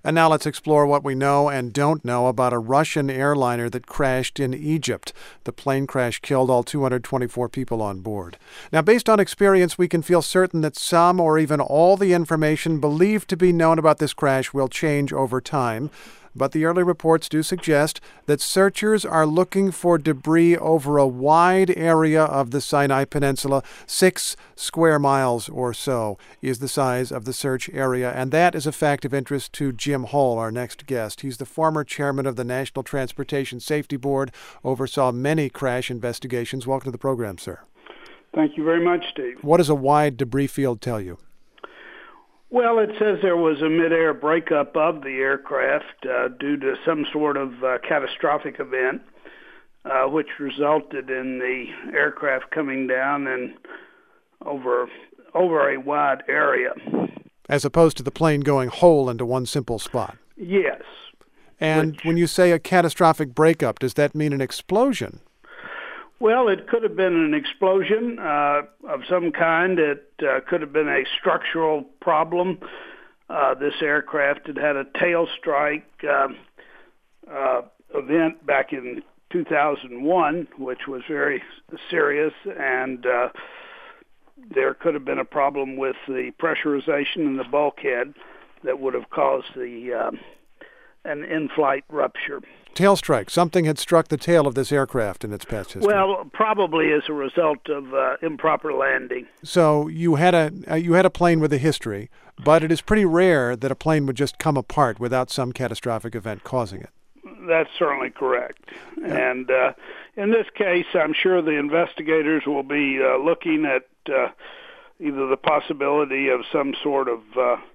And now let's explore what we know and don't know about a Russian airliner that crashed in Egypt. The plane crash killed all 224 people on board. Now, based on experience, we can feel certain that some or even all the information believed to be known about this crash will change over time. But the early reports do suggest that searchers are looking for debris over a wide area of the Sinai Peninsula. 6 square miles or so is the size of the search area, and that is a fact of interest to Jim Hull, our next guest. He's the former chairman of the National Transportation Safety Board, oversaw many crash investigations. Welcome to the program, sir. Thank you very much, Steve. What does a wide debris field tell you? Well, it says there was a mid-air breakup of the aircraft due to some sort of catastrophic event, which resulted in the aircraft coming down and over a wide area. As opposed to the plane going whole into one simple spot? Yes. And when you say a catastrophic breakup, does that mean an explosion? Well, it could have been an explosion of some kind. It could have been a structural problem. This aircraft had a tail strike event back in 2001, which was very serious, and there could have been a problem with the pressurization in the bulkhead that would have caused an in-flight rupture. Tail strike. Something had struck the tail of this aircraft in its past history. Well, probably as a result of improper landing. So you had a plane with a history, but it is pretty rare that a plane would just come apart without some catastrophic event causing it. That's certainly correct. Yeah. And in this case, I'm sure the investigators will be looking at either the possibility of some sort of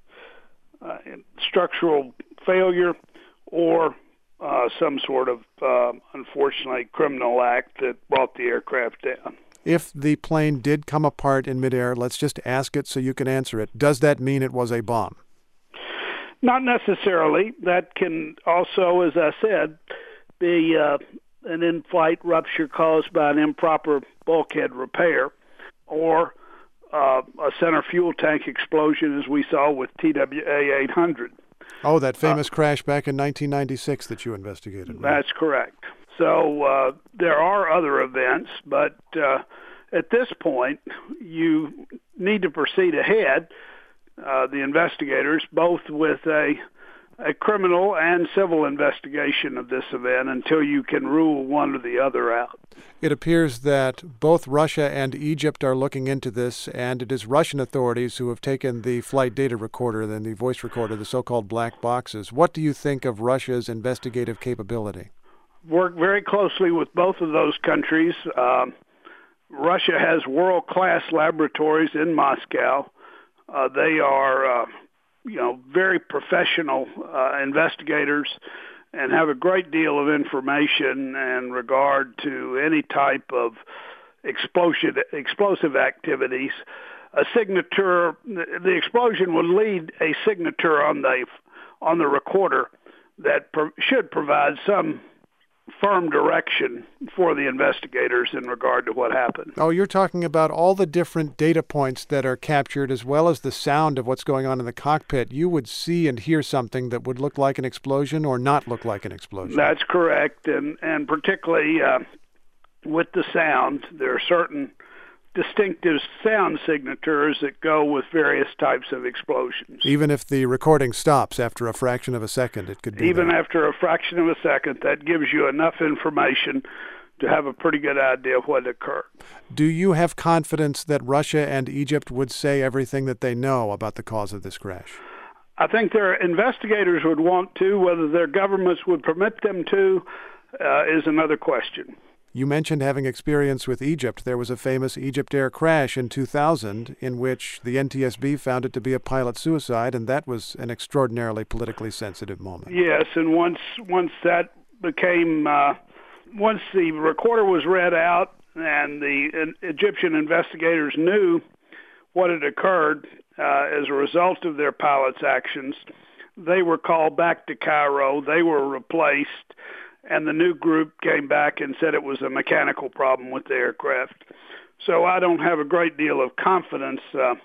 structural failure or some sort of, unfortunately, criminal act that brought the aircraft down. If the plane did come apart in midair, let's just ask it so you can answer it. Does that mean it was a bomb? Not necessarily. That can also, as I said, be an in-flight rupture caused by an improper bulkhead repair or a center fuel tank explosion, as we saw with TWA 800. Oh, that famous crash back in 1996 that you investigated. Right? That's correct. So there are other events, but at this point, you need to proceed ahead, the investigators, both with a criminal and civil investigation of this event until you can rule one or the other out. It appears that both Russia and Egypt are looking into this, and it is Russian authorities who have taken the flight data recorder and the voice recorder, the so-called black boxes. What do you think of Russia's investigative capability? Work very closely with both of those countries. Russia has world-class laboratories in Moscow. They are very professional investigators and have a great deal of information in regard to any type of explosive activities. A signature, the explosion would lead a signature on the recorder that should provide some firm direction for the investigators in regard to what happened. Oh, you're talking about all the different data points that are captured as well as the sound of what's going on in the cockpit. You would see and hear something that would look like an explosion or not look like an explosion. That's correct, and particularly with the sound, there are certain distinctive sound signatures that go with various types of explosions. Even if the recording stops after a fraction of a second, it could be even there. After a fraction of a second, that gives you enough information to have a pretty good idea of what occurred. Do you have confidence that Russia and Egypt would say everything that they know about the cause of this crash? I think their investigators would want to. Whether their governments would permit them to is another question. You mentioned having experience with Egypt. There was a famous Egypt Air crash in 2000 in which the NTSB found it to be a pilot suicide, and that was an extraordinarily politically sensitive moment. Yes, and once that became, once the recorder was read out and the Egyptian investigators knew what had occurred as a result of their pilots' actions, they were called back to Cairo. They were replaced. And the new group came back and said it was a mechanical problem with the aircraft. So I don't have a great deal of confidence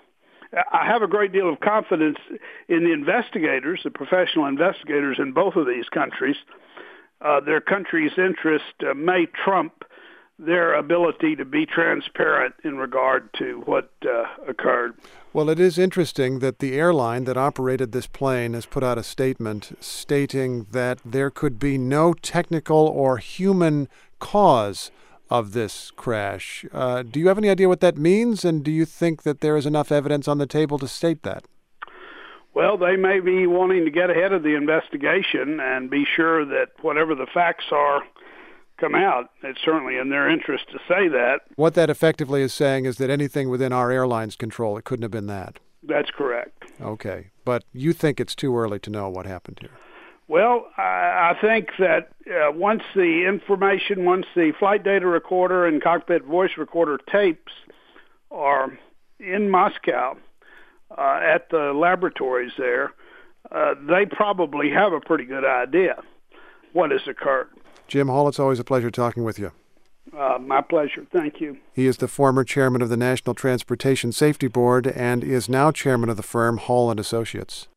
I have a great deal of confidence in the investigators, the professional investigators in both of these countries. Their country's interest may trump their ability to be transparent in regard to what occurred. Well, it is interesting that the airline that operated this plane has put out a statement stating that there could be no technical or human cause of this crash. Do you have any idea what that means, and do you think that there is enough evidence on the table to state that? Well, they may be wanting to get ahead of the investigation and be sure that whatever the facts are come out. It's certainly in their interest to say that. What that effectively is saying is that anything within our airline's control, it couldn't have been that. That's correct. Okay. But you think it's too early to know what happened here? Well, I think that once the flight data recorder and cockpit voice recorder tapes are in Moscow at the laboratories there, they probably have a pretty good idea what has occurred. Jim Hall, it's always a pleasure talking with you. My pleasure. Thank you. He is the former chairman of the National Transportation Safety Board and is now chairman of the firm Hall & Associates.